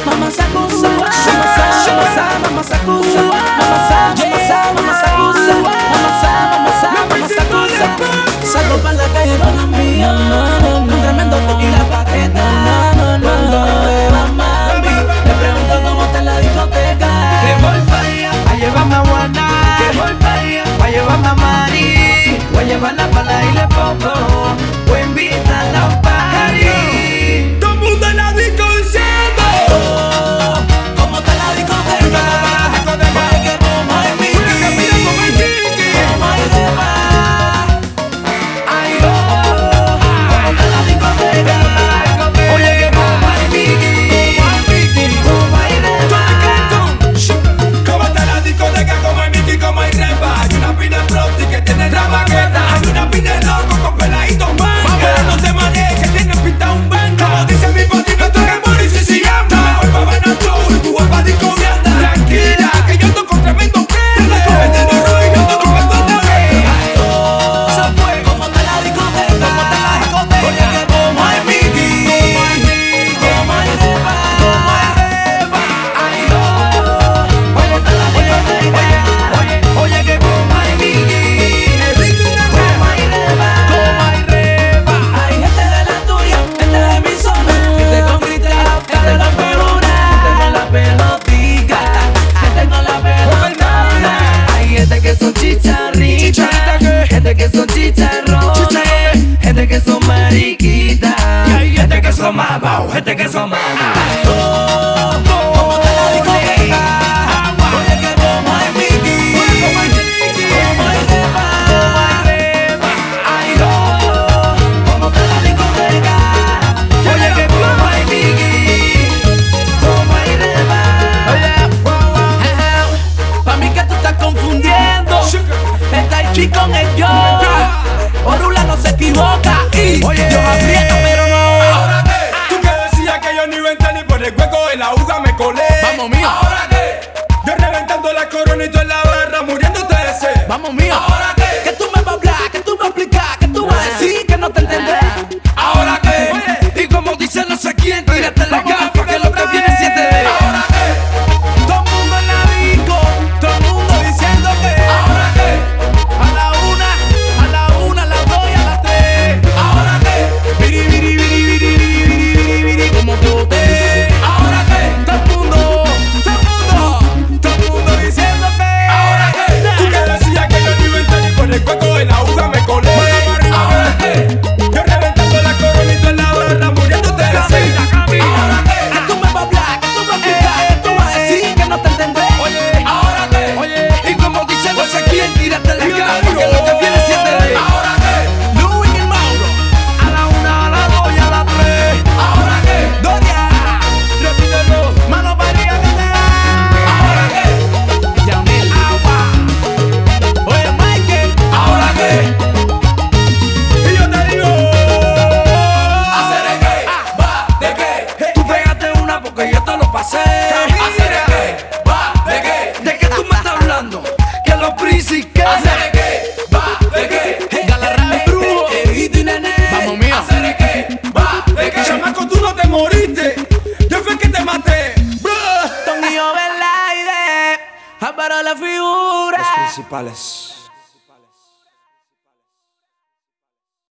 Mama sakusa, mama sakusa, salgo pa' la calle con la mía, con tremendo toque y la paqueta. Cuando beba mami, le pregunto cómo está la discoteca. Que voy pa' allá, a llevarme a Juana. Que voy pa' allá, a llevarme a Mari. Voy a llevarla pa' la isla Popo. Voy a invitarla a un party. Todo el mundo en la disco diciendo: ¿Cómo está la discoteca? Ay, que como es Miki, como es Reba. Ay, oh, ¿Cómo está la discoteca? oye, que como es Miki, como es Reba. ¿Cómo está la discoteca? Como hay Miki, como hay Reba. Hay una pina Prosti que tiene la baqueta. Hay una pina loco con peladitos manga. Pero no te manejes que tiene pinta un banda. Como dice mi padrino, esto que morir si se llama. Hoy pa' Venanto y tú vas pa' disco de anda. Tranquila, que yo ando con tremendo pene. Vendiendo ruido y yo ando con algo de ¿Cómo está la discoteca? Oye, que como es Miki, como es Reba. Ay, oh, ¿Cómo está la discoteca? oye, que como es Miki, Como es Reba. Hay gente de la tuya, gente de mi zona, gente con griteado, gente con figura, gente con la pelotica, gente con la pelotona. hay gente que son chicharritas, gente que son chicharrones, gente que son mariquitas, y hay gente que son mamaos, gente que son mamaos. ¿Cómo está la discoteca? Oye, que como es Miki, como es Reba. Ay, oh, ¿Cómo está la discoteca? oye, que como es Miki, como es Reba. Pa' mí que tú estás confundiendo el Tai Chi con el yoga. Orula no se equivoca y yo aprieto pero no. ¿Ahora qué? Tú que decías que yo no iba a entrar ni por el hueco de la uva me colé. Vamos, mío. ¿Ahora qué? Yo reventando la coronita en la barra, muriéndote de sed. Vamos mío. ¿Ahora qué? Que tú me vas a hablar, que tú me vas a explicar, que tú vas a decir que no te entendré. ¿Ahora qué? Y como dice no sé quién, tírate la gafa que lo que viene siete veces. ¿Ahora qué? Todo el mundo en la disco, todo el mundo diciendo que ¿Ahora qué? a la una, a las dos y a las tres. ¿Ahora qué? Viri, viri, viri, viri, viri, viri, viri, viri, como te boté. ¿Ahora qué? Todo el mundo diciendo que ¿Ahora qué? Tú que decías que yo no iba a entrar ni por el hueco de la uva me colé. ¿Ahora qué? Yo reventando la coronita en la barra, muriéndote de sed. ¿Ahora qué? que tú me vas a hablar, que tú me vas a explicar, que tú vas a decir que no te entendré. ¿Ahora qué? Oye, y como dice no sé quién, tírate la gafa que lo que viene siete veces. ¿Ahora qué? Luis y Mauro, a la una, a la dos y a la tres. ¿Ahora qué? Doria, repítelo, mano para arriba que te da. ¿Ahora qué? Yamil, agua. Oye, Michael, ¿Ahora qué? Y yo te digo, ¿hacer el qué? ¿Va? ¿De qué? Tú pégate una porque yo te lo pasé. ¿Hacer el qué? ¿Va? ¿De qué? ¿De qué tú me estás hablando? Que los príncipes que ¿Hacer el qué? ¿Va? ¿De qué? Galarrán, Brujo, Evito y Nené. Vamos mío. ¿Hacer el qué? ¿Va? ¿De qué? Chamaco, tú no te moriste. Yo fui el que te maté. Bruh. Tony Overlaide, Álvaro la figura. principales.